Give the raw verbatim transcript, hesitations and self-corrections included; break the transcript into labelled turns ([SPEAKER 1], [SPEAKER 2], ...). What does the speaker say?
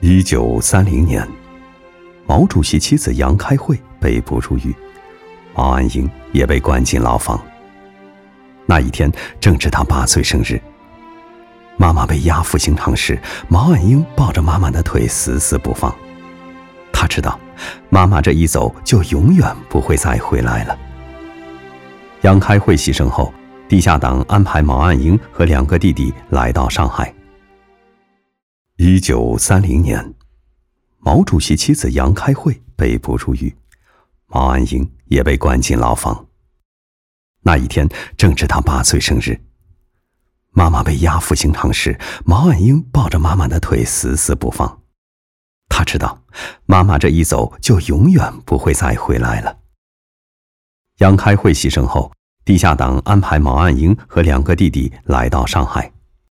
[SPEAKER 1] 一九三零年，毛主席妻子杨开慧被捕入狱，毛岸英也被关进牢房。那一天正值他八岁生日，妈妈被押赴刑场时，毛岸英抱着妈妈的腿死死不放。他知道，妈妈这一走就永远不会再回来了。杨开慧牺牲后，地下党安排毛岸英和两个弟弟来到上海。一九三零年，毛主席妻子杨开慧被捕入狱，毛岸英也被关进牢房。那一天正值他八岁生日，妈妈被押赴刑场时，毛岸英抱着妈妈的腿死死不放。他知道，妈妈这一走就永远不会再回来了。杨开慧牺牲后，地下党安排毛岸英和两个弟弟来到上海。